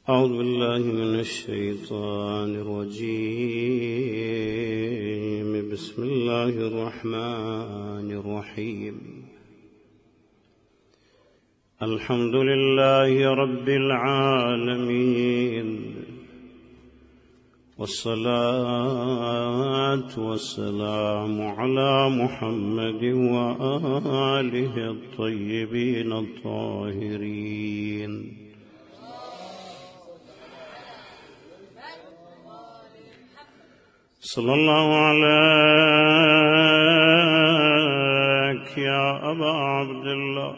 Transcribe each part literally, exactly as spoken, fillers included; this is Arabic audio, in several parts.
أعوذ بالله من الشيطان الرجيم. بسم الله الرحمن الرحيم. الحمد لله رب العالمين، والصلاة والسلام على محمد وآله الطيبين الطاهرين. صلى الله عليك يا أبا عبد الله،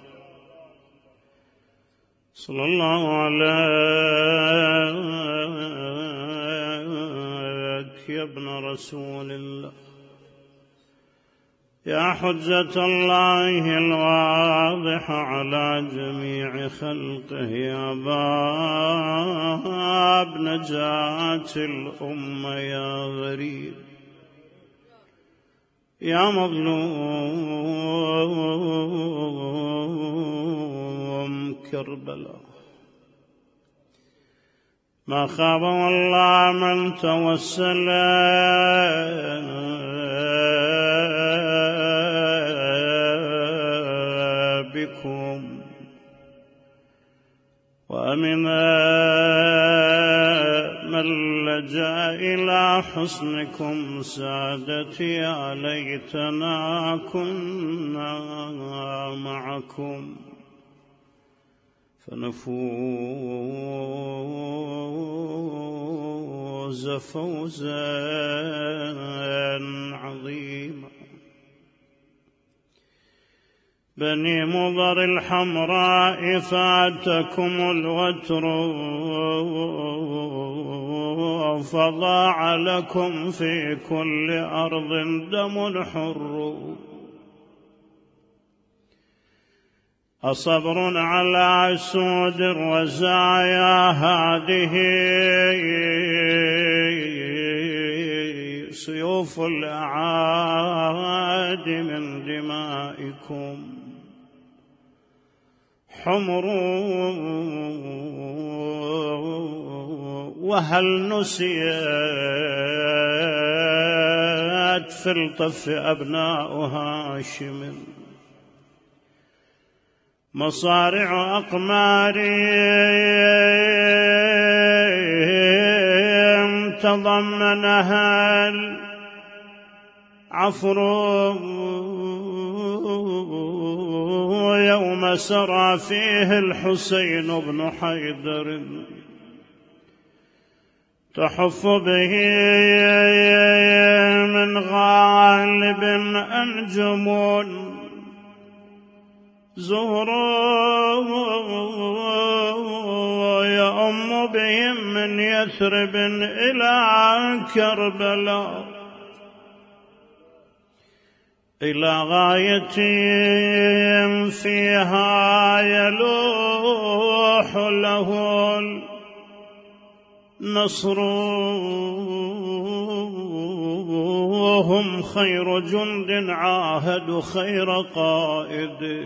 صلى الله عليك يا ابن رسول الله، يا حجة الله الواضحة على جميع خلقه، يا باب نجاة الأمة، يا غريب، يا مظلوم كربلاء. ما خاب والله من توسل بكم، ومن من لجأ إلى حسنكم سادتي، يا ليتنا كنا معكم فنفوز فوزا عظيما. بني مضر الحمراء فاتكم الوتر، فضاع لكم في كل أرض دم حر. أصبر على سود الرزايا هذه سيوف الأعادي من دمائكم، حمر وهل نسيت في الطف أبناء هاشم، مصارع أقمارهم تضمنها العفر، يوم سرى فيه الحسين بن حيدر، تحف به من غالب أنجم، زهر يأم بهم من يثرب إلى كربلاء، إلى غاية فيها يلوح له النصر، هم خير جند عاهدوا خير قائد،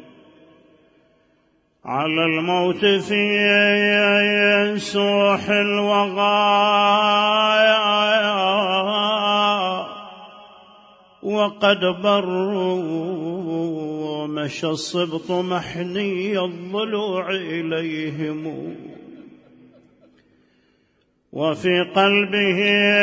على الموت في سوح الوغايا، وقد بروا مشى الصبط محني الضلوع إليهم، وفي قلبه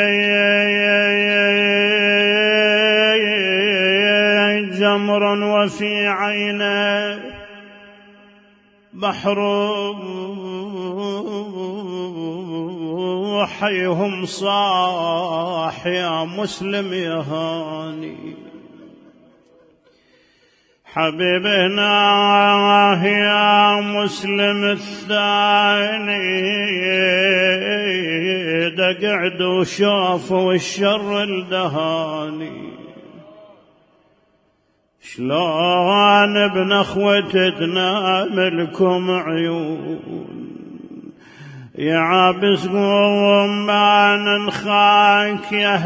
جمر، وفي عينه بحر، حيهم صاح يا مسلم يا هاني، حبيبنا يا مسلم الثاني، دقعد وشاف والشر الدهاني، شلون ابن اخوتي تنام لكم عيون، يا عابس قوم ما ننخاك يا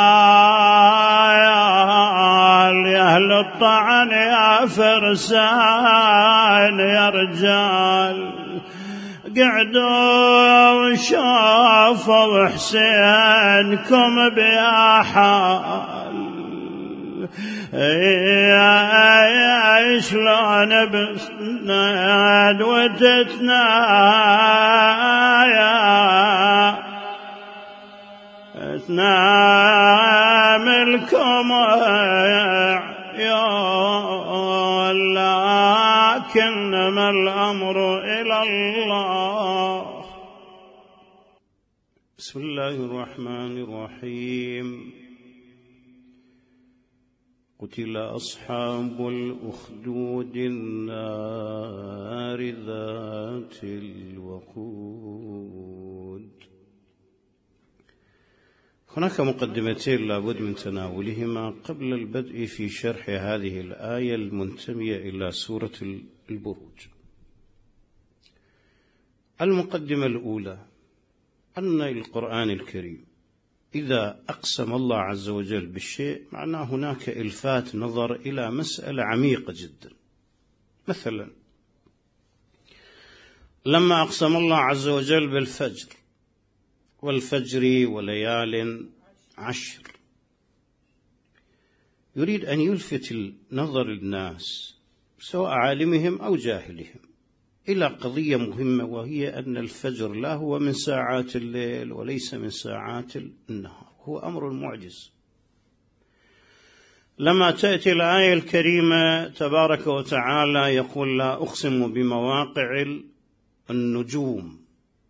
هلال، يا اهل الطعن يا فرسان يا رجال، قعدوا شافوا حسينكم بيا حال شلون بسند وتتنايا تنام لكم عيون لكنما الأمر إلى الله. بسم الله الرحمن الرحيم. قتل أصحاب الأخدود النار ذات الوقود. هناك مقدمتين لابد من تناولهما قبل البدء في شرح هذه الآية المنتمية إلى سورة البروج. المقدمة الأولى أن القرآن الكريم إذا أقسم الله عز وجل بالشيء معناه هناك إلفات نظر إلى مسألة عميقة جدا. مثلا لما أقسم الله عز وجل بالفجر والفجر وليال عشر، يريد أن يلفت النظر الناس سواء عالمهم أو جاهلهم إلى قضية مهمة، وهي أن الفجر لا هو من ساعات الليل وليس من ساعات النهار، هو أمر معجز. لما تأتي الآية الكريمة تبارك وتعالى يقول لا أقسم بمواقع النجوم،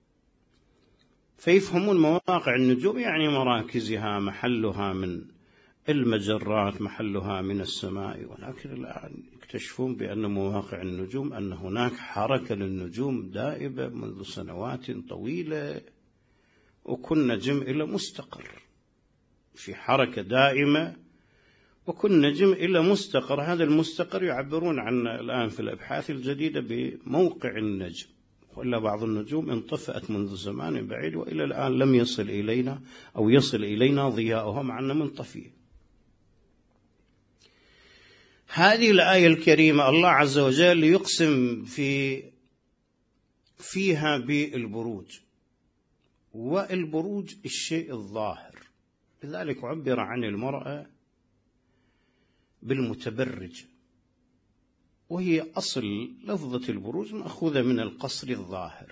فيفهمون مواقع النجوم يعني مراكزها، محلها من المجرات، محلها من السماء، ولكن الآن يكتشفون بأن مواقع النجوم أن هناك حركة للنجوم دائبة منذ سنوات طويلة، وكل نجم إلى مستقر، في حركة دائمة وكل نجم إلى مستقر. هذا المستقر يعبرون عنه الآن في الأبحاث الجديدة بموقع النجم، وإلا بعض النجوم انطفأت منذ زمان بعيد وإلى الآن لم يصل إلينا أو يصل إلينا ضياؤها مع أنها منطفية. هذه الآية الكريمة الله عز وجل يقسم في فيها بالبروج، والبروج الشيء الظاهر، لذلك عبر عن المرأة بالمتبرج، وهي أصل لفظة البروج مأخوذة من القصر الظاهر،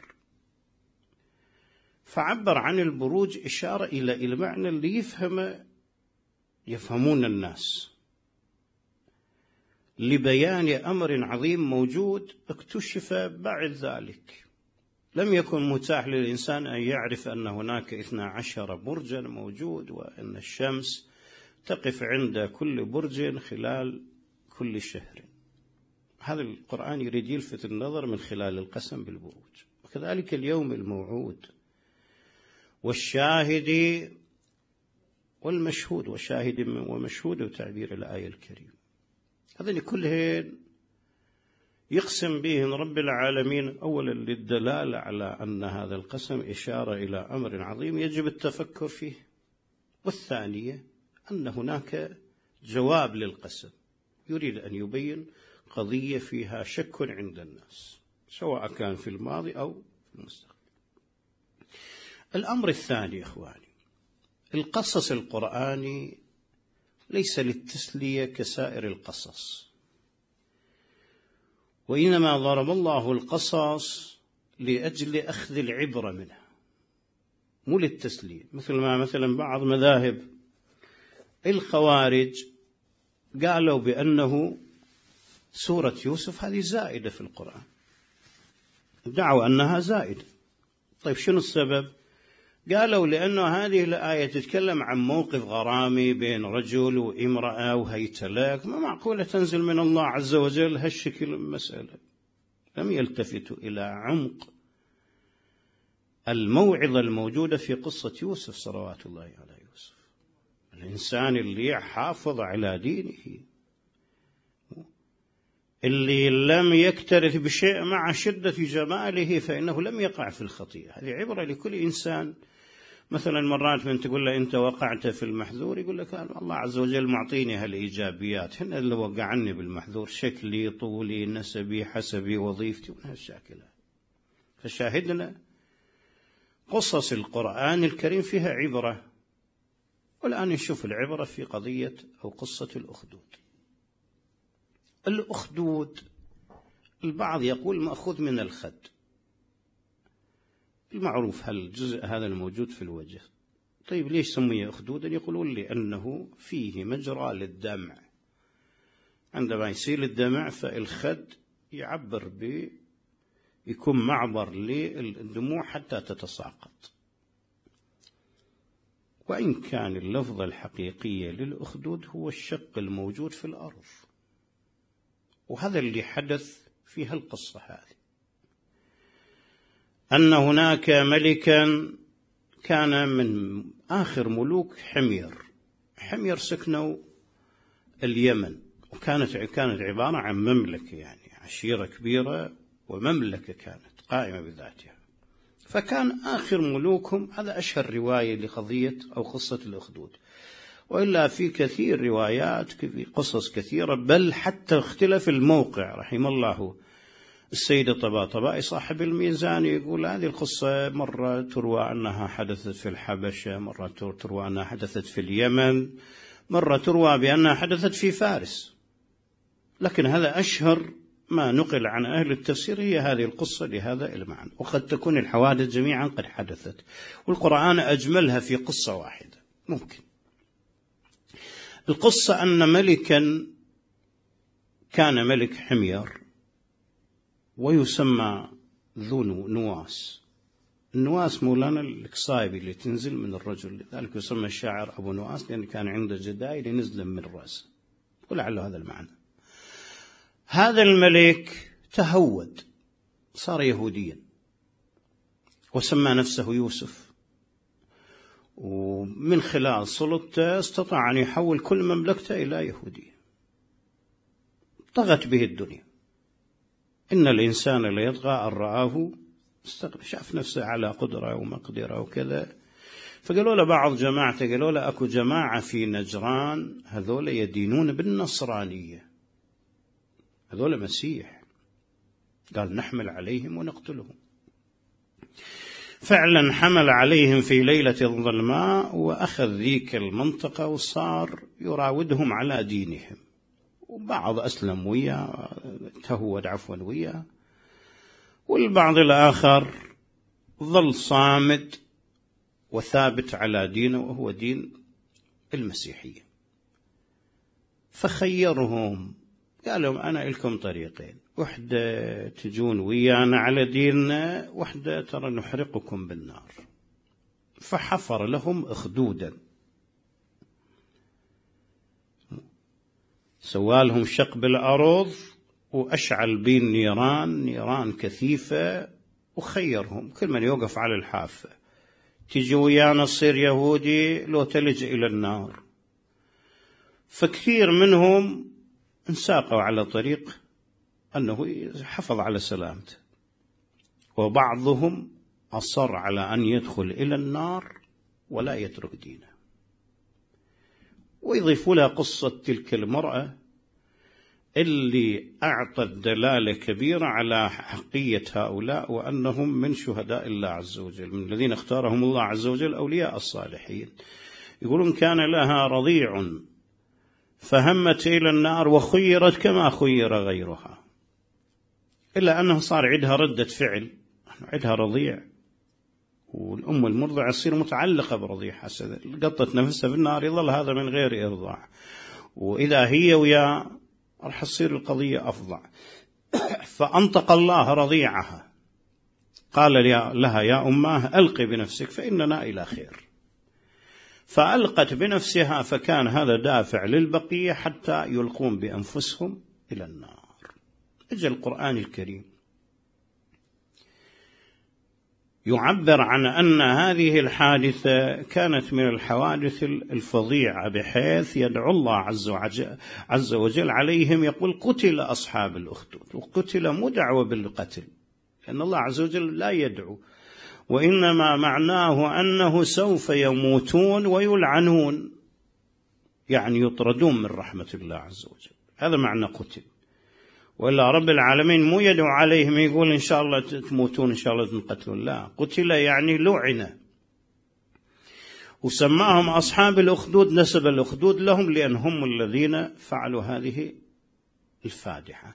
فعبر عن البروج إشارة إلى المعنى اللي يفهم يفهمون الناس لبيان أمر عظيم موجود اكتشف بعد ذلك. لم يكن متاح للإنسان أن يعرف أن هناك اثنا عشر برجا موجود، وأن الشمس تقف عند كل برج خلال كل شهر. هذا القرآن يريد يلفت النظر من خلال القسم بالبروج. وكذلك اليوم الموعود والشاهد والمشهود، وشاهد ومشهود وتعبير الآية الكريمة، هذين كلهن يقسم بهن رب العالمين أولا للدلالة على أن هذا القسم إشارة إلى أمر عظيم يجب التفكر فيه، والثانية أن هناك جواب للقسم، يريد أن يبين قضية فيها شك عند الناس سواء كان في الماضي أو في المستقبل. الأمر الثاني إخواني، القصص القرآني ليس للتسلية كسائر القصص، وإنما ضرب الله القصص لأجل أخذ العبرة منها، مو للتسلية. مثل ما مثلا بعض مذاهب الخوارج قالوا بأنه سورة يوسف هذه زائدة في القرآن، دعوا أنها زائدة. طيب شنو السبب؟ قالوا لأنه هذه الآية تتكلم عن موقف غرامي بين رجل وامرأة وهيتلاك، ما معقولة تنزل من الله عز وجل هالشكل من مسألة. لم يلتفتوا إلى عمق الموعظة الموجودة في قصة يوسف صلوات الله على يوسف، الإنسان اللي يحافظ على دينه، اللي لم يكترث بشيء مع شدة جماله فإنه لم يقع في الخطيئة. هذه عبرة لكل إنسان. مثلا مرات من تقول له أنت وقعت في المحذور، يقول لك الله عز وجل معطيني هالإيجابيات، هن اللي وقعني بالمحذور، شكلي طولي نسبي حسبي وظيفتي ومن هالشاكلة. فشاهدنا قصص القرآن الكريم فيها عبرة. والآن نشوف العبرة في قضية أو قصة الأخدود. الأخدود البعض يقول مأخوذ من الخد المعروف، هل الجزء هذا الموجود في الوجه. طيب ليش سمي أخدودا؟ يقولون لأنه فيه مجرى للدمع، عندما يسيل الدمع فالخد يعبر ب يكون معبر للدموع حتى تتساقط. وإن كان اللفظ الحقيقي للأخدود هو الشق الموجود في الأرض، وهذا اللي حدث في هالقصة هذه، أن هناك ملكا كان من آخر ملوك حمير. حمير سكنوا اليمن، وكانت كانت عبارة عن مملكة، يعني عشيرة كبيرة ومملكة كانت قائمة بذاتها. فكان آخر ملوكهم، هذا أشهر رواية لقضية أو قصة الأخدود، وإلا في كثير روايات، في قصص كثيرة، بل حتى اختلف الموقع. رحم الله السيد الطباطبائي صاحب الميزان يقول هذه القصة مرة تروى أنها حدثت في الحبشة، مرة تروى أنها حدثت في اليمن، مرة تروى بأنها حدثت في فارس، لكن هذا أشهر ما نقل عن أهل التفسير هي هذه القصة لهذا المعنى. وقد تكون الحوادث جميعا قد حدثت، والقرآن أجملها في قصة واحدة ممكن. القصة أن ملكا كان ملك حمير ويسمى ذو نواس. النواس مولانا الكصايب اللي تنزل من الرجل، لذلك يسمى الشاعر أبو نواس، لأن كان عنده جدايل نزل من رأسه، ولعل هذا المعنى. هذا الملك تهود، صار يهوديا، وسمى نفسه يوسف، ومن خلال سلطته استطاع أن يحول كل مملكته إلى يهودية. طغت به الدنيا. إن الإنسان ليطغى أن رآه استغنى، شاف نفسه على قدرة ومقدرة وكذا. فقالوا له بعض جماعته، قالوا له أكو جماعة في نجران هذول يدينون بالنصرانية، هذول مسيح، قال نحمل عليهم ونقتلهم. فعلا حمل عليهم في ليلة الظلماء، وأخذ ذيك المنطقة وصار يراودهم على دينهم، وبعض أسلم وياه، تهود عفوا وياه، والبعض الآخر ظل صامد وثابت على دينه وهو دين المسيحية. فخيرهم، قال لهم أنا لكم طريقين، وحدة تجون ويانا على ديننا، وحدة ترى نحرقكم بالنار. فحفر لهم أخدودا، سوالهم شق بالأرض، وأشعل بين نيران نيران كثيفة، وخيرهم كل من يوقف على الحافة، تجي ويانا تصير يهودي لو تلج إلى النار. فكثير منهم انساقوا على طريق أنه حفظ على سلامته، وبعضهم أصر على أن يدخل إلى النار ولا يترك دينه. ويضيف لها قصة تلك المرأة اللي أعطت دلالة كبيرة على حقية هؤلاء، وأنهم من شهداء الله عز وجل، من الذين اختارهم الله عز وجل أولياء الصالحين. يقولون كان لها رضيع فهمت إلى النار وخيرت كما خير غيرها، إلا أنه صار عندها ردة فعل، عندها رضيع، والأم المرضعة تصير متعلقة برضيعها، قطت نفسها في النار، يظل هذا من غير إرضاع، وإذا هي ويا راح تصير القضية أفظع. فأنطق الله رضيعها، قال لها يا أماه ألقي بنفسك فإننا إلى خير. فألقت بنفسها، فكان هذا دافع للبقية حتى يلقون بأنفسهم إلى النار. اجى القرآن الكريم يعبر عن أن هذه الحادثة كانت من الحوادث الفظيعة، بحيث يدعو الله عز وجل عليهم، يقول قتل أصحاب الأخدود. وقتل مو دعوة بالقتل، لأن الله عز وجل لا يدعو، وإنما معناه أنه سوف يموتون ويلعنون، يعني يطردون من رحمة الله عز وجل، هذا معنى قتل. وإلا رب العالمين مو يدعو عليهم يقول إن شاء الله تموتون إن شاء الله تنقتلون، لا، قتل يعني لعن. وسماهم أصحاب الأخدود، نسب الأخدود لهم لأن هم الذين فعلوا هذه الفادحة.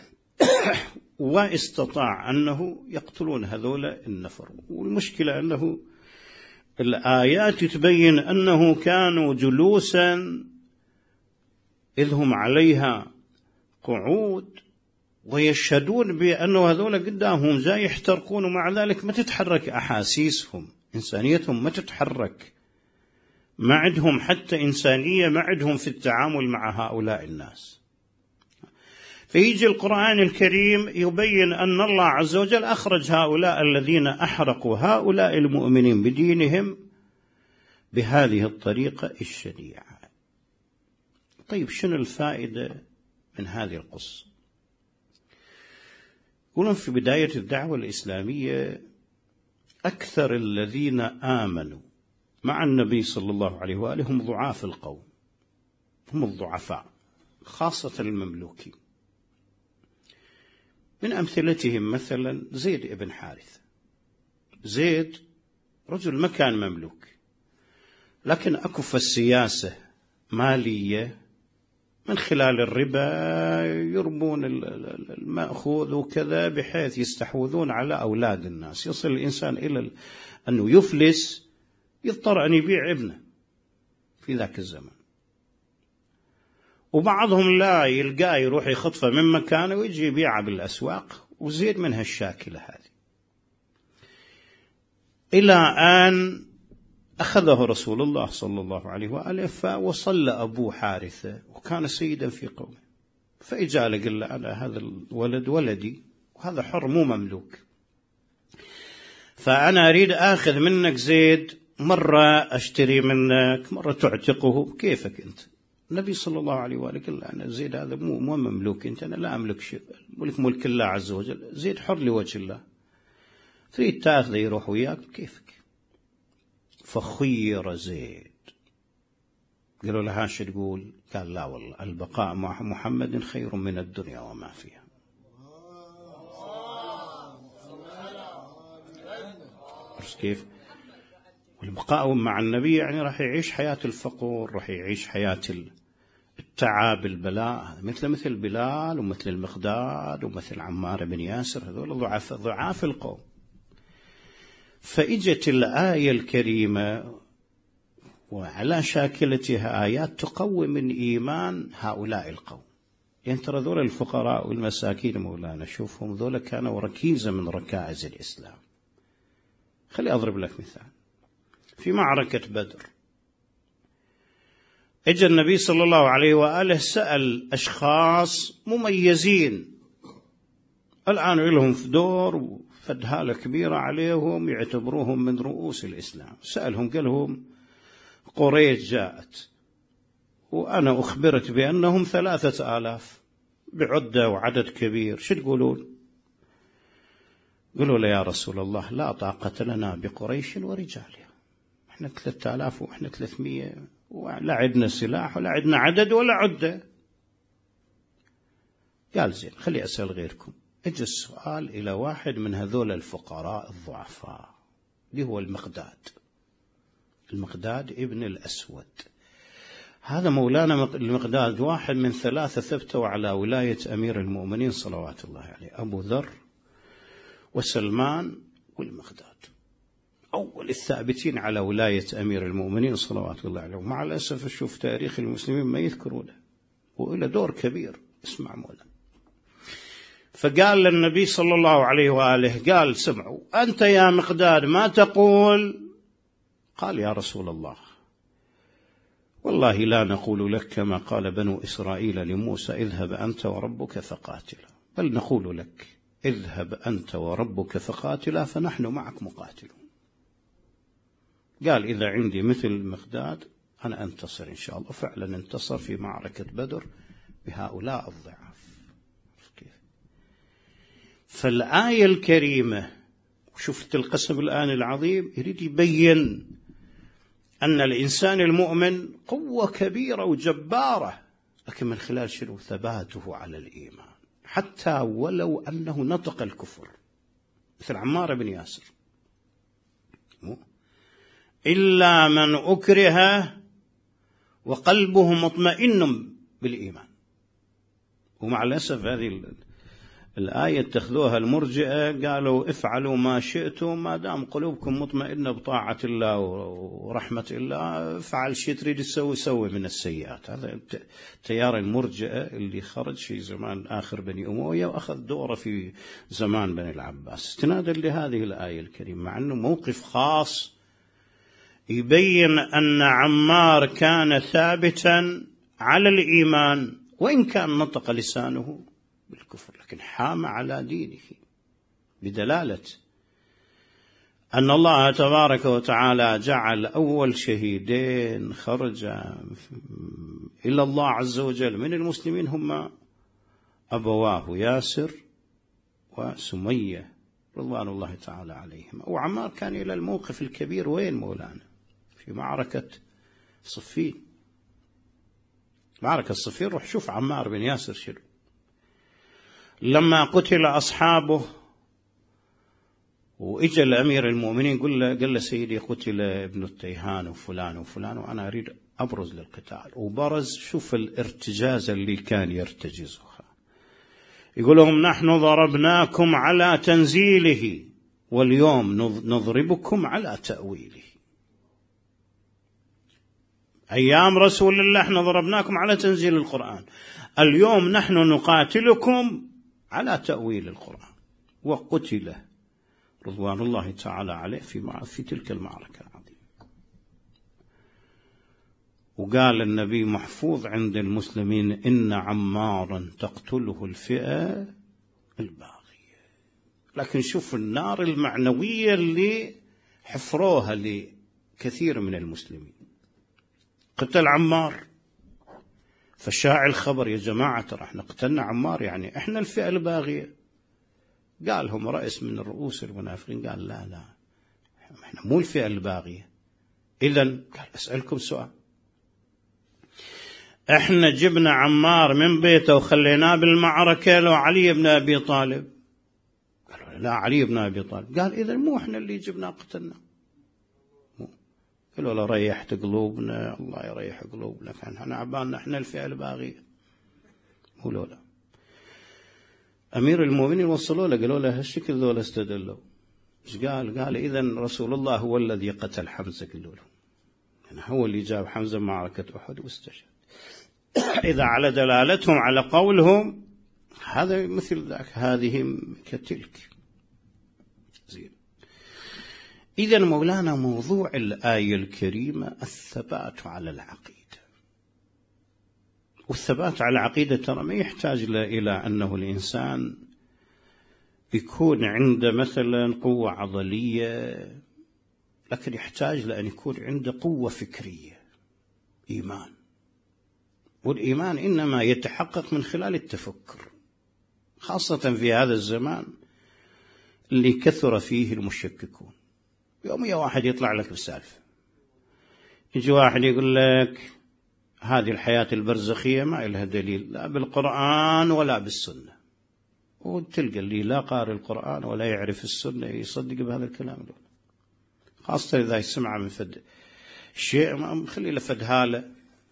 واستطاع أنه يقتلون هذول النفر. والمشكلة أنه الآيات تبين أنه كانوا جلوسا إذ هم عليها قعود ويشهدون بأنه هذول قدامهم جاي يحترقون، ومع ذلك ما تتحرك أحاسيسهم، إنسانيتهم ما تتحرك، ما عندهم حتى إنسانية، ما عندهم في التعامل مع هؤلاء الناس. فيجي القرآن الكريم يبين أن الله عز وجل أخرج هؤلاء الذين أحرقوا هؤلاء المؤمنين بدينهم بهذه الطريقة الشنيعة. طيب شنو الفائدة من هذه القصة؟ يقولون في بداية الدعوة الإسلامية أكثر الذين آمنوا مع النبي صلى الله عليه وآله هم ضعاف القوم، هم الضعفاء، خاصة المملوكين. من أمثلتهم مثلا زيد بن حارثة. زيد رجل ما كان مملوك، لكن أكف السياسة مالية من خلال الربا، يربون المأخوذ وكذا بحيث يستحوذون على أولاد الناس. يصل الإنسان إلى أنه يفلس، يضطر أن يبيع ابنه في ذاك الزمن. وبعضهم لا يلقاه يروح يخطفه من مكانه ويجي يبيعه بالأسواق، وزيد من هالشاكلة هذه. إلى أن أخذه رسول الله صلى الله عليه وآله فوصل أبو حارثة وكان سيدا في قومه، فإجا قال له أنا هذا الولد ولدي وهذا حر مو مملوك، فأنا أريد أخذ منك زيد، مرة أشتري منك مرة تعتقه، كيفك أنت؟ النبي صلى الله عليه وآله قال له أنا زيد هذا مو مو مملوك أنت، أنا لا أملك شيء، ملك ملك الله عز وجل، زيد حر لوجه الله، تريد تأخذه يروح وياك كيفك؟ فخير زيد. قالوا له هاش تقول؟ قال لا والله البقاء مع محمد خير من الدنيا وما فيها. بس كيف؟ والبقاء مع النبي يعني راح يعيش حياة الفقر، راح يعيش حياة التعب البلاء، مثل مثل بلال ومثل المقداد ومثل عمار بن ياسر، هذول ضعاف ضعاف القوم. فإجت الآية الكريمة وعلى شاكلتها آيات تقوي من إيمان هؤلاء القوم. يعني ترى ذول الفقراء والمساكين مولانا شوفهم، ذول كانوا ركيزة من ركائز الإسلام. خلي أضرب لك مثال. في معركة بدر اجى النبي صلى الله عليه وآله سأل أشخاص مميزين الآن لهم في دور وفدهالة كبيرة عليهم، يعتبروهم من رؤوس الإسلام. سألهم قال لهم قريش جاءت وأنا أخبرت بأنهم ثلاثة آلاف بعدة وعدد كبير، شو تقولون؟ قالوا له يا رسول الله لا طاقة لنا بقريش ورجالها، احنا ثلاثة آلاف واحنا ثلاثمية ولا عندنا سلاح ولا عندنا عدد ولا عدة. قال زين خلي أسأل غيركم. اجى السؤال إلى واحد من هذول الفقراء الضعفاء اللي هو المقداد، المقداد ابن الأسود. هذا مولانا المقداد واحد من ثلاثة ثبتوا على ولاية أمير المؤمنين صلوات الله عليه، أبو ذر وسلمان والمقداد، أول الثابتين على ولاية أمير المؤمنين صلوات الله عليه. ومع الأسف شوف تاريخ المسلمين ما يذكرونه، وإلى دور كبير. اسمع مولانا. فقال للنبي صلى الله عليه وآله قال سمعوا أنت يا مقداد ما تقول؟ قال يا رسول الله والله لا نقول لك كما قال بنو إسرائيل لموسى اذهب أنت وربك فقاتلا، بل نقول لك اذهب أنت وربك فقاتلا فنحن معك مقاتلون. قال إذا عندي مثل المقداد أنا أنتصر إن شاء الله. فعلا انتصر في معركة بدر بهؤلاء الضعاف. فالآية الكريمة شفت القسم الآن العظيم يريد يبين أن الإنسان المؤمن قوة كبيرة وجبارة، لكن من خلال شنو؟ ثباته على الإيمان. حتى ولو أنه نطق الكفر، مثل عمار بن ياسر، إلا من أكره وقلبه مطمئن بالإيمان. ومع الأسف هذه الآية اتخذوها المرجئة، قالوا افعلوا ما شئتم ما دام قلوبكم مطمئنة بطاعة الله ورحمة الله، افعل شيء تريد تسوي سوي من السيئات. هذا تيار المرجئة اللي خرج في زمان آخر بني أموية وأخذ دوره في زمان بني العباس استنادا لهذه الآية الكريمة، مع أنه موقف خاص يبين أن عمار كان ثابتا على الإيمان وإن كان نطق لسانه بالكفر، لكن حام على دينه، بدلالة أن الله تبارك وتعالى جعل أول شهيدين خرجا إلى الله عز وجل من المسلمين هما أبواه ياسر وسمية رضوان الله تعالى عليهم. وعمار كان إلى الموقف الكبير وين مولانا؟ في معركة صفين. معركة صفين روح شوف عمار بن ياسر شنو لما قتل أصحابه، وإجا الأمير المؤمنين قال له, قال له سيدي قتل ابن التيهان وفلان وفلان وأنا أريد أبرز للقتال، وبرز. شوف الارتجاز اللي كان يرتجزها، يقول لهم نحن ضربناكم على تنزيله واليوم نضربكم على تأويله. أيام رسول الله احنا ضربناكم على تنزيل القرآن، اليوم نحن نقاتلكم على تأويل القرآن. وقتل رضوان الله تعالى عليه في في تلك المعركة العظيمة. وقال النبي محفوظ عند المسلمين إن عمارا تقتله الفئة الباغية. لكن شوف النار المعنوية اللي حفروها لكثير من المسلمين. قتل عمار، فشاع الخبر يا جماعة ترى احنا قتلنا عمار، يعني احنا الفئة الباغية. قالهم رئيس من الرؤوس المنافقين قال لا لا احنا مو الفئة الباغية. إذن قال أسألكم سؤال، احنا جبنا عمار من بيته وخليناه بالمعركة لو علي بن أبي طالب؟ قالوا لا علي بن أبي طالب. قال إذن مو احنا اللي جبنا قتلنا. قالوا لا ريحت قلوبنا، الله يريح قلوبنا، كان احنا عبالنا احنا الفئة الباغية. قالوا لا. أمير المؤمنين وصلوا له قالوا له هالشكل ذولا استدلوا. ايش قال؟ قال إذن رسول الله هو الذي قتل حمزة. قالوا له يعني هو اللي جاب حمزة معركة أحد واستشهد. إذا على دلالتهم على قولهم هذا مثل ذاك هذه كتلك. زين. إذن مولانا موضوع الآية الكريمة الثبات على العقيدة. والثبات على العقيدة ترى ما يحتاج إلى أنه الإنسان يكون عنده مثلا قوة عضلية، لكن يحتاج لأن يكون عنده قوة فكرية، إيمان. والإيمان إنما يتحقق من خلال التفكر، خاصة في هذا الزمان اللي كثر فيه المشككون. يوميا واحد يطلع لك بالسالفة، يجي واحد يقول لك هذه الحياة البرزخية ما لها دليل لا بالقرآن ولا بالسنة، وتلقى اللي لا قارئ القرآن ولا يعرف السنة يصدق بهذا الكلام له. خاصة إذا يسمع من فد شيء مخلي له فد هالة،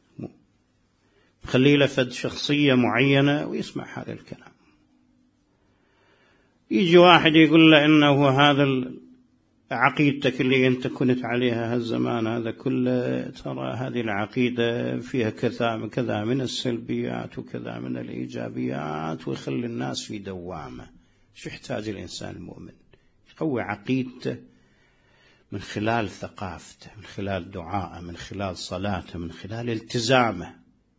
مخلي له فد شخصية معينة ويسمع هذا الكلام. يجي واحد يقول له إنه هذا عقيدتك اللي أنت كنت عليها هالزمان هذا كله، ترى هذه العقيدة فيها كذا كذا من السلبيات وكذا من الإيجابيات، ويخلي الناس في دوامة. شو يحتاج الإنسان المؤمن؟ يقوي عقيدته من خلال ثقافته، من خلال دعائه، من خلال صلاته، من خلال التزامه.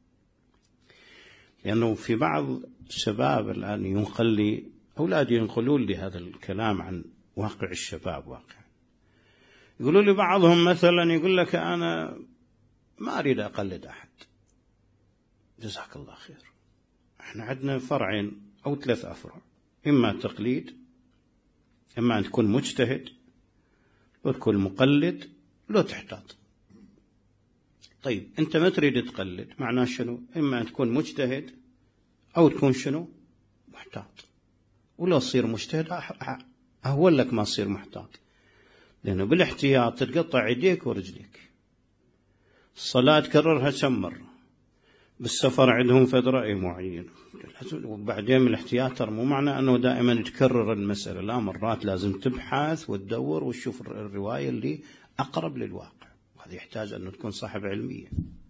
لأنه يعني في بعض الشباب الآن ينقل لي أولادي ينقلون لي هذا الكلام عن واقع الشباب واقع. يقولوا لي بعضهم مثلا يقول لك أنا ما أريد أقلد أحد. جزاك الله خير. احنا عندنا فرعين أو ثلاث أفرع، إما تقليد، إما أن تكون مجتهد، لو تكون مقلد، لو تحتاط. طيب أنت ما تريد تقلد، معناه شنو؟ إما أن تكون مجتهد أو تكون شنو؟ محتاط، ولو تصير مجتهد أهول لك ما تصير محتاط، لأنه بالاحتياط تتقطع يديك ورجليك. الصلاة تكررها كم مرة، بالسفر عندهم فد رأي معين، وبعدين من الاحتياط مو معنى أنه دائما تكرر المسألة، لا، مرات لازم تبحث وتدور وتشوف الرواية اللي أقرب للواقع، وهذا يحتاج أن تكون صاحب علمية.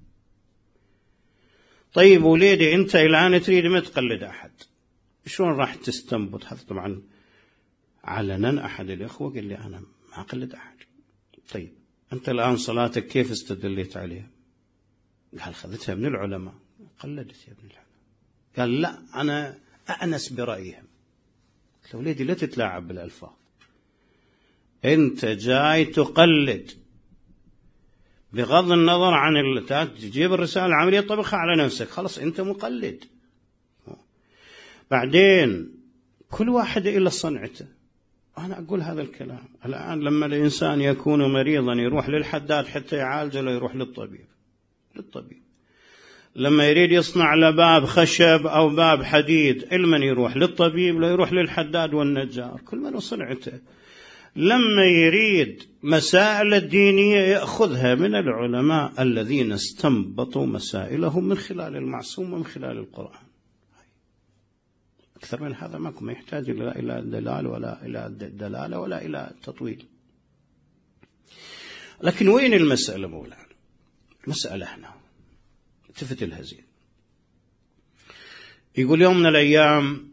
طيب وليدي أنت الآن تريد ما تقلد أحد، شلون راح تستنبط؟ هذا طبعا علنا أحد الإخوة قال لي أنا ما أقلد أحد. طيب أنت الآن صلاتك كيف استدليت عليها؟ قال خذتها من العلماء. قلدت يا ابن الحلال. قال لا، أنا أأنس برأيهم. قلت له وليدي لا تتلاعب بالألفاظ، أنت جاي تقلد بغض النظر عن تجيب الرسالة العملية طبقها على نفسك، خلاص أنت مقلد. بعدين كل واحد إلى صنعته. أنا أقول هذا الكلام الآن لما الإنسان يكون مريضا يروح للحداد حتى يعالجه، لا يروح للطبيب للطبيب لما يريد يصنع له باب خشب أو باب حديد، المن يروح للطبيب لا يروح للحداد والنجار، كل من صنعته. لما يريد مسائل الدينية يأخذها من العلماء الذين استنبطوا مسائلهم من خلال المعصوم ومن خلال القرآن. أكثر من هذا ماكو، ما يحتاج إلى دلالة ولا إلى دلالة ولا إلى تطويل. لكن وين المسألة مولانا؟ مسألة هنا التفت الهزيل. يقول يوم من الأيام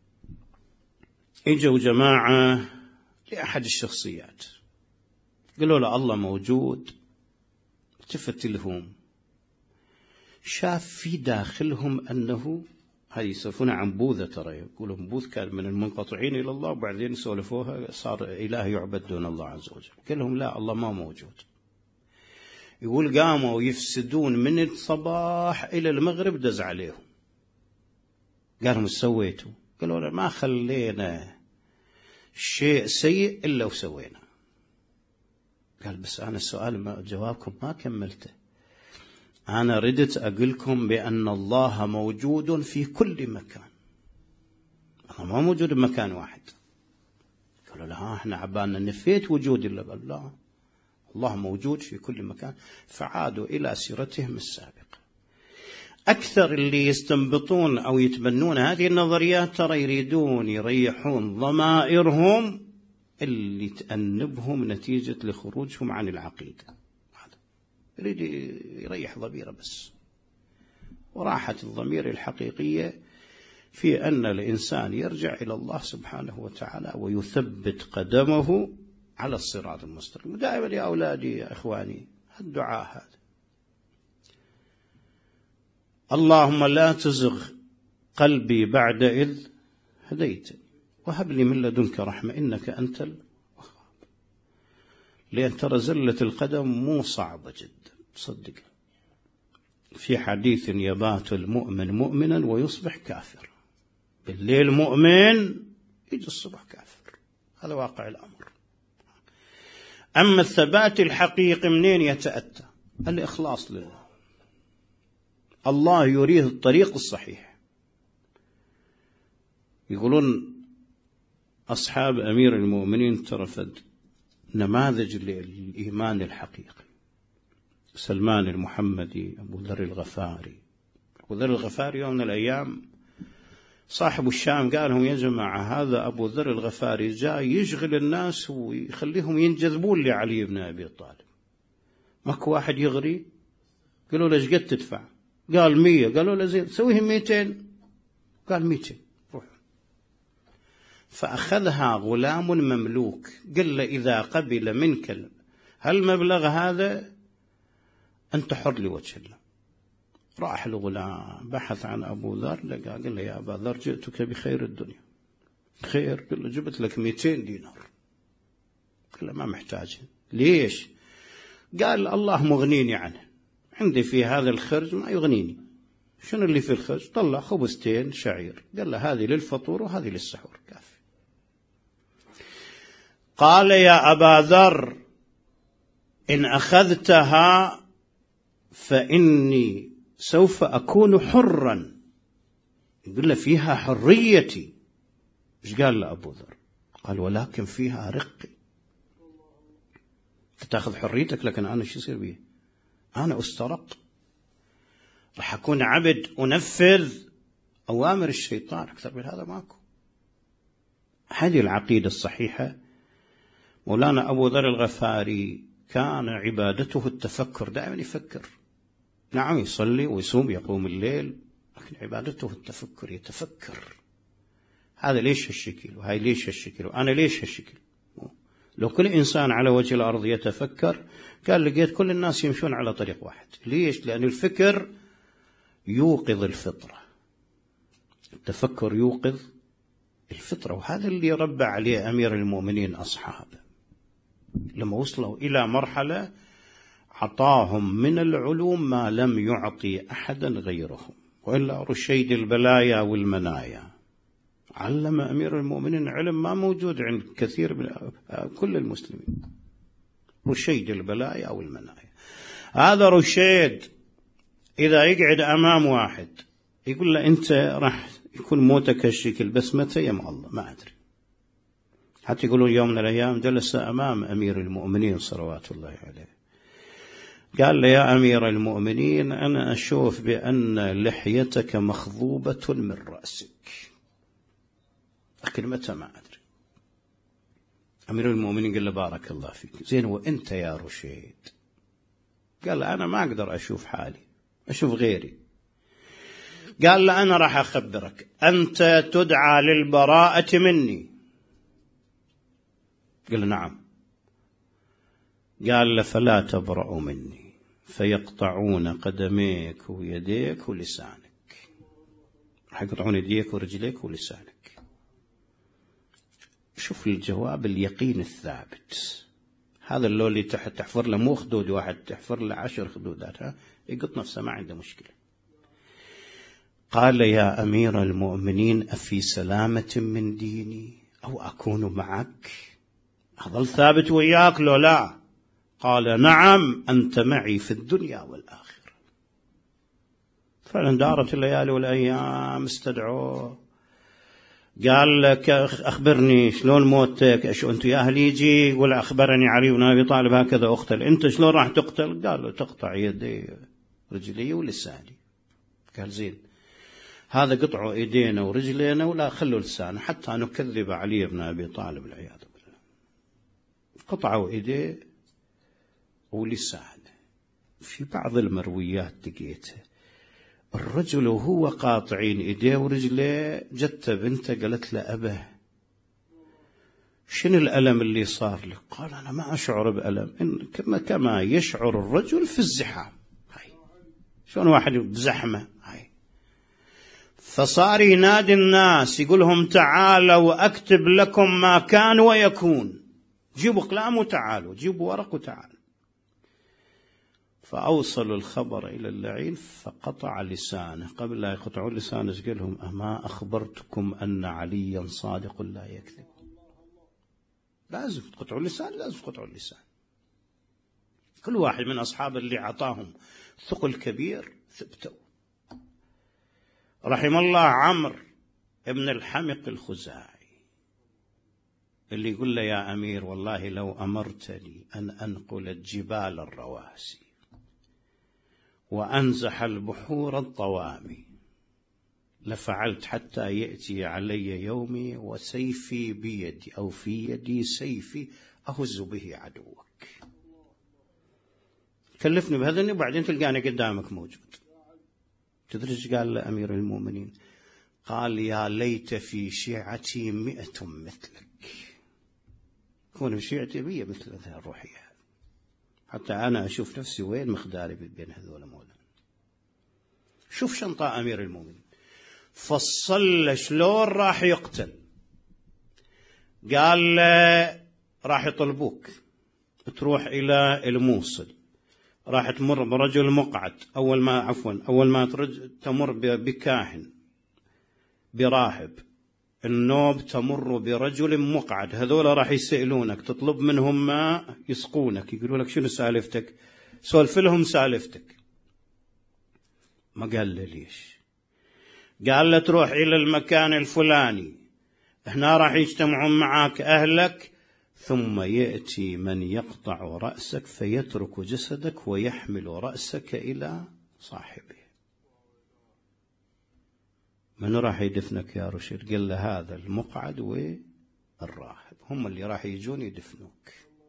إجوا جماعة لأحد الشخصيات قالوا له الله موجود. التفت لهم، شاف في داخلهم أنه هذه يسولفون عن بوذا، ترى يقولوا بوذ كان من المنقطعين إلى الله، وبعدين سولفوها صار إله يعبد دون الله عز وجل. قال لهم لا، الله ما موجود. يقول قاموا يفسدون من الصباح إلى المغرب، دز عليهم. قالوا ايش سويتوا؟ قالوا ما خلينا شيء سيء إلا وسوينا. قال بس أنا السؤال ما جوابكم ما كملته، أنا ردت أقولكم بأن الله موجود في كل مكان، الله ما موجود بمكان واحد. قالوا لا احنا عبالنا نفيت وجود الله. قال لا، الله موجود في كل مكان. فعادوا إلى سيرتهم السابقة. أكثر اللي يستنبطون أو يتبنون هذه النظريات ترى يريدون يريحون ضمائرهم اللي تأنبهم نتيجة لخروجهم عن العقيدة. يريد يريح ضميره بس، وراحة الضمير الحقيقية في أن الإنسان يرجع إلى الله سبحانه وتعالى ويثبت قدمه على الصراط المستقيم. دائما يا أولادي يا إخواني الدعاء هذا، اللهم لا تزغ قلبي بعد إذ هديتني وهب لي من لدنك رحمة إنك أنت الوهاب. لأن ترى زلة القدم مو صعبة جدا، صدق. في حديث يبات المؤمن مؤمنا ويصبح كافر، بالليل مؤمن يجي الصبح كافر، هذا واقع الأمر. أما الثبات الحقيقي منين يتأتى؟ الإخلاص لله، الله يريه الطريق الصحيح. يقولون أصحاب أمير المؤمنين ترفد نماذج للإيمان الحقيقي، سلمان المحمدي، أبو ذر الغفاري. أبو ذر الغفاري يوم من الأيام صاحب الشام قال لهم يا جماعة هذا أبو ذر الغفاري جاي يشغل الناس ويخليهم ينجذبون لعلي بن أبي طالب، ماكو واحد يغري. قالوا له ايش قد تدفع؟ قال مية. قالوا له زين سويهم ميتين. قال ميتين روح. فأخذها غلام مملوك، قال له إذا قبل منك هالمبلغ هذا أنت حر لوجه الله. راح الغلام بحث عن أبو ذر، لقى قال له يا أبا ذر جئتك بخير الدنيا. خير؟ قال له جبت لك مئتين دينار. قال له ما محتاج. ليش؟ قال الله مغنيني عنه، عندي في هذا الخرج ما يغنيني. شنو اللي في الخرج؟ طلع خبزتين شعير، قال له هذه للفطور وهذه للسحور كافي. قال يا أبا ذر إن أخذتها فإني سوف أكون حرا يقول له فيها حريتي. إيش قال له أبو ذر؟ قال ولكن فيها رقي. تأخذ حريتك لكن أنا شو يصير بي؟ أنا أسترق، راح أكون عبد أنفذ أوامر الشيطان، أكثر من هذا ماكو. هذه العقيدة الصحيحة. مولانا أبو ذر الغفاري كان عبادته التفكر، دائما يفكر. نعم يصلي ويصوم يقوم الليل، لكن عبادته التفكر، يتفكر هذا ليش هالشكل وهاي ليش هالشكل وأنا ليش هالشكل. لو كل إنسان على وجه الأرض يتفكر قال لقيت كل الناس يمشون على طريق واحد. ليش؟ لأن الفكر يوقظ الفطرة، التفكر يوقظ الفطرة. وهذا اللي ربى عليه أمير المؤمنين أصحابه لما وصلوا إلى مرحلة عطاهم من العلوم ما لم يعطي أحدا غيرهم. وإلا رشيد البلايا والمنايا علم أمير المؤمنين علم ما موجود عند كثير من كل المسلمين. رشيد البلايا والمنايا. هذا رشيد إذا يقعد أمام واحد يقول له أنت راح يكون موتك هالشكل، بس متى يا الله ما أدري. حتى يقولون يوم من الأيام جلس أمام أمير المؤمنين صلوات الله عليه، قال له يا أمير المؤمنين أنا أشوف بأن لحيتك مخضوبة من رأسك، لكن متى ما أدري. أمير المؤمنين قال له بارك الله فيك، زين وأنت يا رشيد؟ قال له أنا ما أقدر أشوف حالي، أشوف غيري. قال له أنا راح أخبرك، أنت تدعى للبراءة مني. قال له نعم. قال له فلا تبرأ مني فيقطعون قدميك ويديك ولسانك. راح يقطعون يديك ورجليك ولسانك. شوف الجواب، اليقين الثابت. هذا اللي اللي تحت تحفر له مو خدود واحد، تحفر له عشر خدودات، ها يقط نفسه ما عنده مشكلة. قال يا أمير المؤمنين أفي سلامة من ديني أو أكون معك؟ أظل ثابت وياك لو لا؟ قال نعم أنت معي في الدنيا والآخرة. فعلا دارت الليالي والأيام، استدعوه قال لك أخبرني شلون موتك، شو أنت يا أهل يجي يقول أخبرني علي بن أبي طالب هكذا أقتل، أنت شلون راح تقتل؟ قال له تقطع يدي رجلي ولساني. قال زين هذا قطعوا إيدينا ورجلينا ولا خلوا لسانه حتى نكذب علي بن أبي طالب العياذ بالله. قطعوا إيديه ولسانه. في بعض المرويات لقيته الرجل وهو قاطعين إيديه ورجليه جت بنته قالت له أبه شنو الألم اللي صار لك؟ قال أنا ما أشعر بألم، إن كما كما يشعر الرجل في الزحام. هاي شلون واحد بزحمة هاي. فصار ينادي الناس يقولهم تعالوا أكتب لكم ما كان ويكون، جيبوا قلم وتعالوا، جيبوا ورق وتعالوا. فأوصلوا الخبر إلى اللعين فقطع لسانه. قبل لا يقطعوا لسانه قال لهم أما أخبرتكم أن عليا صادق لا يكذب؟ لازم تقطعوا اللسان، لازم تقطعوا اللسان. كل واحد من أصحاب اللي عطاهم ثقل كبير ثبتوا. رحم الله عمرو ابن الحمق الخزاعي اللي يقول له يا أمير والله لو أمرتني أن أنقل الجبال الرواسي وأنزح البحور الطوامي لفعلت حتى يأتي علي يومي وسيفي بيدي أو في يدي سيفي أهز به عدوك. كلفني بهذا وبعدين تلقاني قدامك موجود. تدري ايش قال لأمير المؤمنين؟ قال يا ليت في شيعتي مئة مثلك، كون في شيعتي بي مثل هذه الروحية حتى أنا أشوف نفسي وين مخداري بين هذول مولانا. شوف شنطاء أمير المؤمنين فصل شلون راح يقتل. قال راح يطلبوك تروح إلى الموصل، راح تمر برجل مقعد، أول ما عفوا أول ما تمر بكاهن براهب، النوب تمر برجل مقعد، هذول راح يسألونك تطلب منهم ما يسقونك، يقولوا لك شنو سالفتك؟ سولف لهم سالفتك. ما قال له ليش؟ قال له تروح إلى المكان الفلاني، هنا راح يجتمعون معك أهلك، ثم يأتي من يقطع رأسك فيترك جسدك ويحمل رأسك إلى صاحبه. من راح يدفنك يا رشيد؟ قال له هذا المقعد والراهب هم اللي راح يجون يدفنوك.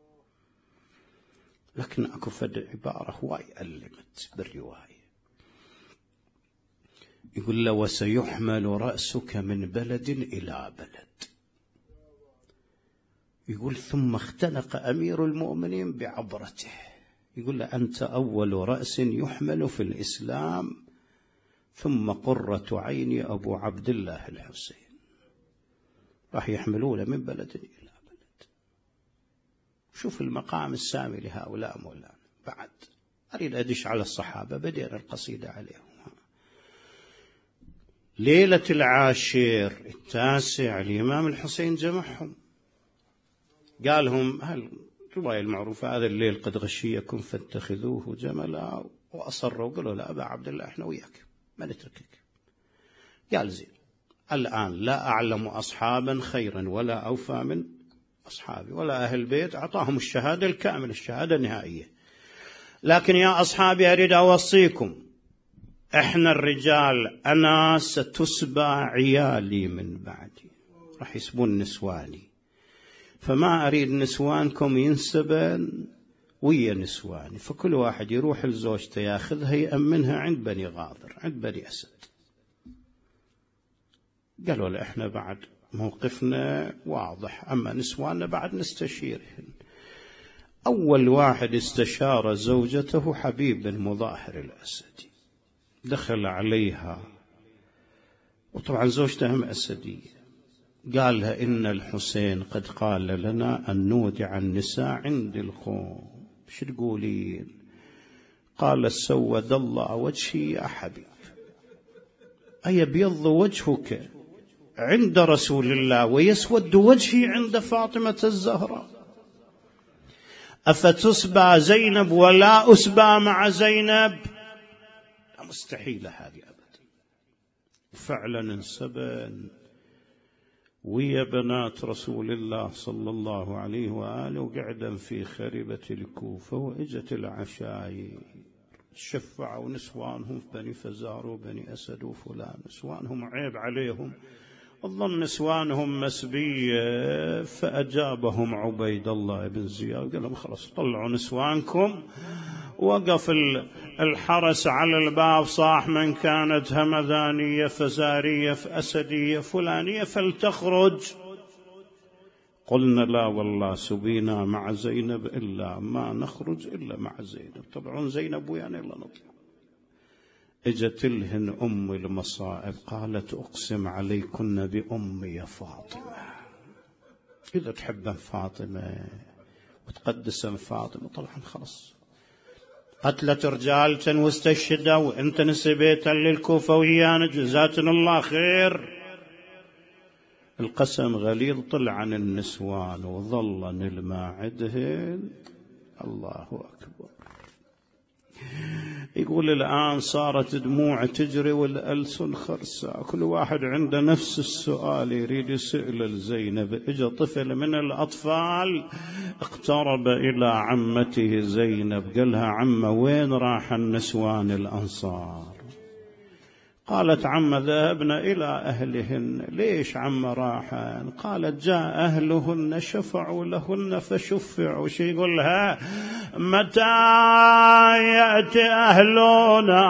لكن أكو فد عبارة هواي ألمت بالرواية، يقول له وسيحمل رأسك من بلد إلى بلد. يقول ثم اختنق أمير المؤمنين بعبرته، يقول له أنت أول رأس يحمل في الإسلام، ثم قرة عيني أبو عبد الله الحسين. راح يحملونه من بلد إلى بلد. شوف المقام السامي لهؤلاء مولانا. بعد أريد أدش على الصحابة، بدينا القصيدة عليهم. ليلة العاشر التاسع الإمام الحسين جمعهم، قالهم الرواية المعروفة هذا الليل قد غشيكم فاتخذوه جملا، وأصروا قالوا لا أبا عبد الله احنا وياك ما نتركك. قال زين الآن لا أعلم أصحابا خيرا ولا أوفى من أصحابي ولا أهل بيت، أعطاهم الشهادة الكاملة الشهادة النهائية. لكن يا أصحابي أريد أوصيكم، إحنا الرجال أنا ستسبى عيالي من بعدي، راح يسبون نسواني، فما أريد نسوانكم ينسبن ويا نسواني، فكل واحد يروح لزوجته ياخذها يأمنها عند بني غاضر عند بني أسد. قالوا له إحنا بعد موقفنا واضح، أما نسواننا بعد نستشيرهن. أول واحد استشار زوجته حبيب بن مظاهر الأسدي، دخل عليها وطبعا زوجته هم أسدية، قال لها إن الحسين قد قال لنا أن نودع النساء عند القوم، شو تقولين؟ قال سود الله وجهي يا حبيب، أي بيض وجهك عند رسول الله ويسود وجهي عند فاطمة الزهراء، أفتسبى زينب ولا أسبى مع زينب؟ مستحيل هذه أبدا. فعلا انسبن ويا بنات رسول الله صلى الله عليه وآله، وقعدا في خربة الكوفة، وإجت العشاير شفعوا نسوانهم في بني فزار وبني أسد وفلان، نسوانهم عيب عليهم، الظن نسوانهم مسبية، فأجابهم عبيد الله بن زياد قال لهم خلاص طلعوا نسوانكم. وقف الحرس على الباب صاح من كانت همذانية فزارية فأسدية فلانية فلتخرج. قلنا لا والله سبينا مع زينب إلا ما نخرج إلا مع زينب، طبعا زينب ويانا إلا نطلع. اجت لهن أم المصائب قالت أقسم عليكن بأمي فاطمة، إذا تحبن فاطمة وتقدسن فاطمة طبعا خلاص قتلت رجالة واستشهدوا وانت نسبيتا للكوفة ويانا جزاتنا الله خير. القسم غليظ طلع عن النسوان وظل الماعدهن. الله أكبر. يقول الآن صارت دموع تجري والألسن خرساء، كل واحد عنده نفس السؤال يريد يسأل لزينب. إجا طفل من الأطفال اقترب إلى عمته زينب قالها عمة وين راح النسوان الأنصار؟ قالت عمة ذهبنا إلى أهلهن. ليش عمة راحن؟ قالت جاء أهلهن شفعوا لهن فشفعوا. شي يقول لها متى يأتي أهلنا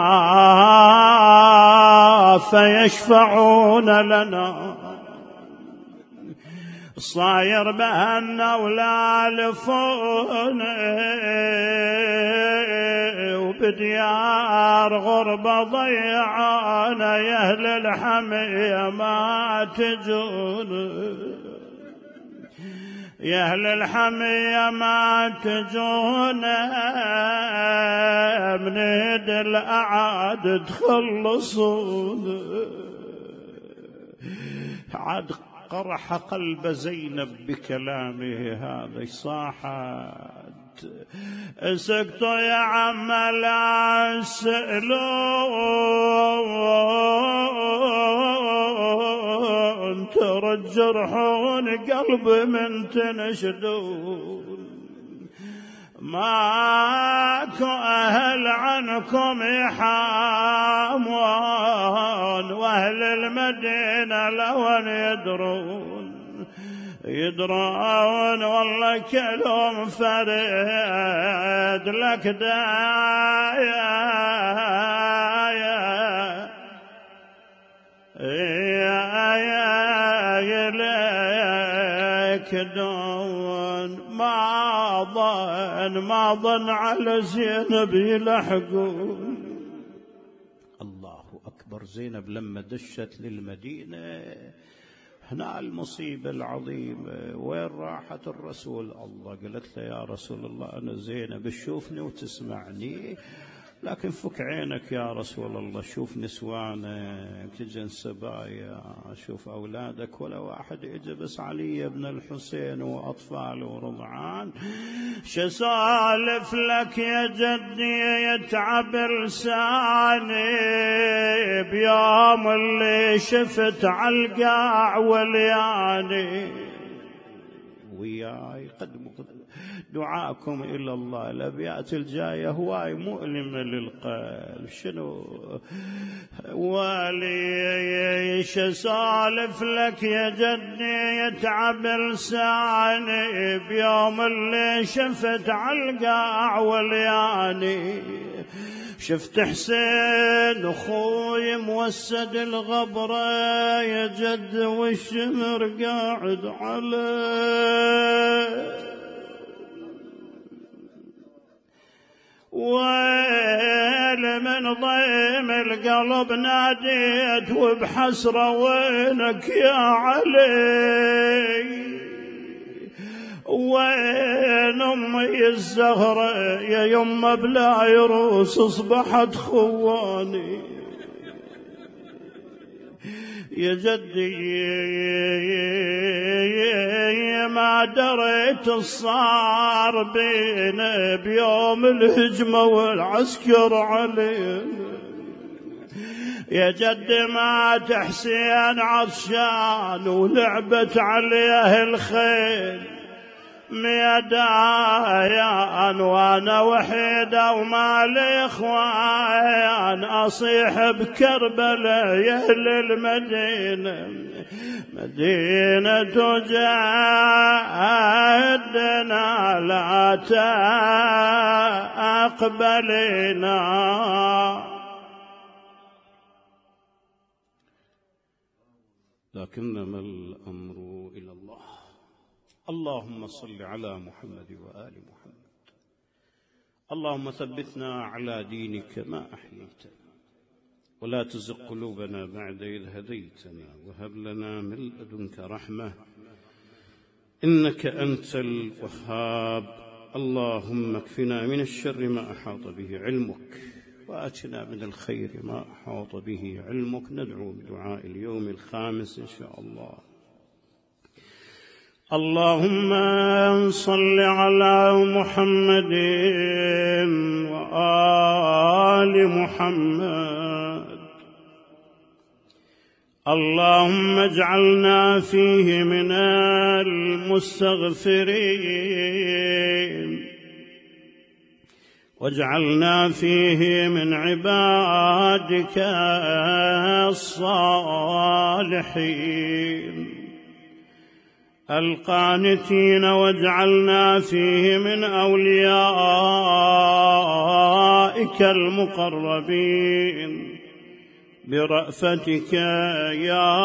فيشفعون لنا؟ صاير بهنا ولا لفون وبديار غربة ضيعانا، يا أهل الحمية ما تجون، يا أهل الحمية ما تجون، من يد الأعاد تخلصون. عاد قرح قلب زينب بكلامه هذا، صاحت سكتوا يا عم لا تسألون، ترجرحون قلبي من تنشدون، ماكو أهل عنكم يحامون، وأهل المدينة لون يدرون يدرون والله كلهم فرد لك دايا يا لك دون، ما ظن ما ظن على زينب يلحقون. الله أكبر. زينب لما دشت للمدينة هنا المصيبة العظيمة، وين راحت الرسول؟ الله قالت له يا رسول الله أنا زينب تشوفني وتسمعني، لكن فك عينك يا رسول الله، شوف نسوانك تجن سبايا، شوف أولادك، ولا واحد إجا بس علي بن الحسين وأطفال ورضعان. شسالف لك يا جدي يتعب لساني بيوم اللي شفت عالقاع ولياني، وياي قدموا دعاءكم إلى الله. الأبيات الجاية هواي مؤلمة للقلب. شنو ولي شسالف لك يا جدي يتعب لساني بيوم اللي شفت عالقاع ولياني، شفت حسين أخوي موسد الغبرة يا جد والشمر قاعد عليه، ويل من ضيم القلب ناديت وبحسرة وينك يا علي، وين أمي الزهرة يا يمه بلا يروس أصبحت خواني، يا جدي ما دريت الصار بينا بيوم الهجمة والعسكر علينا، يا جد ما تحسين عطشان ولعبت عليه الخيل ميدان، وانا وحيدة وما لي اخوان اصيح بكربلاء يا اهل المدينة، مدينة جدنا لا تقبلنا. لكنما الأمر إلى الله. اللهم صل على محمد وآل محمد. اللهم ثبتنا على دينك ما أحييتنا، ولا تزغ قلوبنا بعد إذ هديتنا، وهب لنا من لدنك رحمة إنك أنت الوهاب. اللهم اكفنا من الشر ما أحاط به علمك، وآتنا من الخير ما أحاط به علمك. ندعو بدعاء اليوم الخامس إن شاء الله. اللهم صل على محمد وآل محمد. اللهم اجعلنا فيه من المستغفرين، واجعلنا فيه من عبادك الصالحين القانتين، واجعلنا فيه من أوليائك المقربين برأفتك يا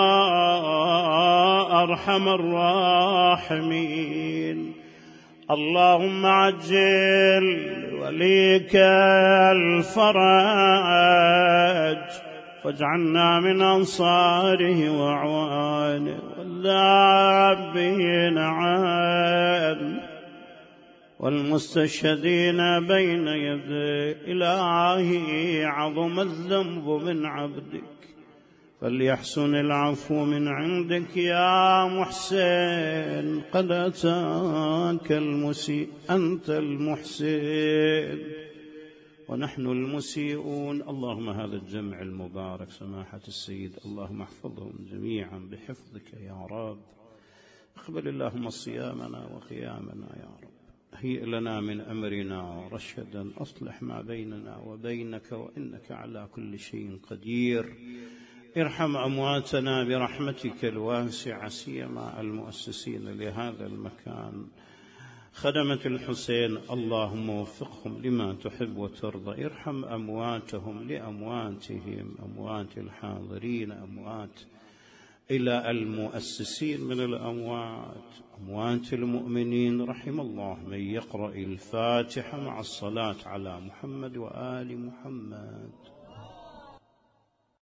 أرحم الراحمين. اللهم عجل وليك الفرج، واجعلنا من أنصاره وأعوانه والذابين عنه والمستشهدين بين يديه. إلهي عظم الذنب من عبدك فليحسن العفو من عندك يا محسن، قد أتاك المسيء، أنت المحسن ونحن المسيئون. اللهم هذا الجمع المبارك سماحة السيد اللهم احفظهم جميعا بحفظك يا رب. اقبل اللهم صيامنا وقيامنا يا رب. هيئ لنا من أمرنا رشدا، أصلح ما بيننا وبينك وإنك على كل شيء قدير. ارحم أمواتنا برحمتك الواسعة، سيما المؤسسين لهذا المكان، خدمة الحسين، اللهم وفقهم لما تحب وترضى. ارحم أمواتهم لأمواتهم، أموات الحاضرين، أموات إلى المؤسسين من الأموات، أموات المؤمنين. رحم الله من يقرأ الفاتحة مع الصلاة على محمد وآل محمد.